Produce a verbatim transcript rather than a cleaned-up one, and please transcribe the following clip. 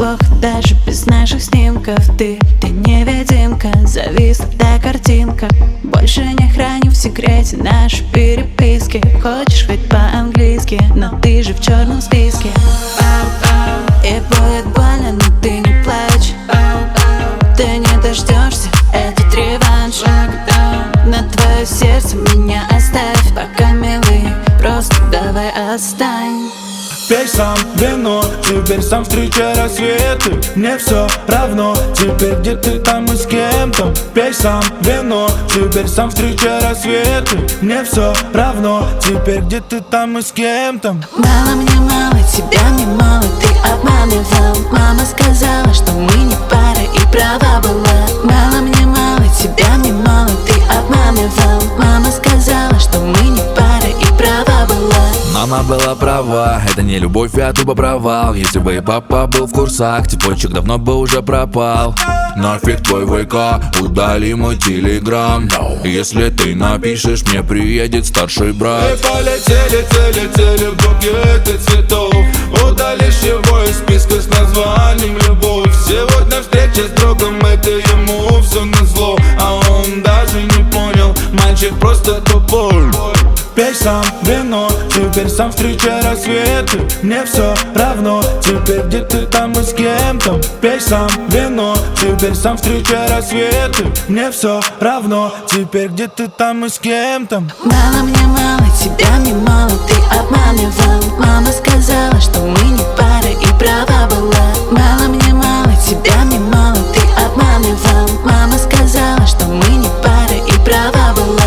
плохо даже без наших снимков. Ты, ты невидимка, зависла та картинка. Больше не храню в секрете наши переписки. Хочешь хоть по-английски, но ты же в черном списке. И будет больно, но ты не плачь. Ты не дождешься этот реванш. На твое сердце меня оставь пока, милый, просто давай отстань. Пей сам вино, теперь сам встречай рассветы. Мне все равно, теперь где ты там и с кем-то. Пей сам вино, теперь сам встречай рассветы. Мне все равно, теперь где ты там и с кем-то. Мало мне мало, тебя мне мало, ты обманывал. Мама сказала, что мы не пара, и права была. Мало мне мало, тебя мне мало, ты обманывал. Мама сказала, что мы не пара, и права была. Мама была права, это не любовь, а тупо провал. Если бы и папа был в курсах, цепочек давно бы уже пропал. Нафиг твой ВК, удали мой телеграм. Если ты напишешь, мне приедет старший брат. Мы полетели, цели, цели, букеты цветов. Удалишь его из списка с названием любовь. Сегодня встреча с другом, это ему все назло. А он даже не понял, мальчик просто тупой. Пей сам вино, теперь сам встречай рассветы. Мне все равно, теперь где ты там и с кем-то. Пей сам вино, теперь сам встречай рассветы. Мне все равно, теперь где ты там и с кем-то. Мало мне мало, тебя мне мало, ты обманывал. Мама сказала, что мы не пара, и права была. Мало мне мало, тебя мне мало, ты обманывал. Мама сказала, что мы не пара, и права была.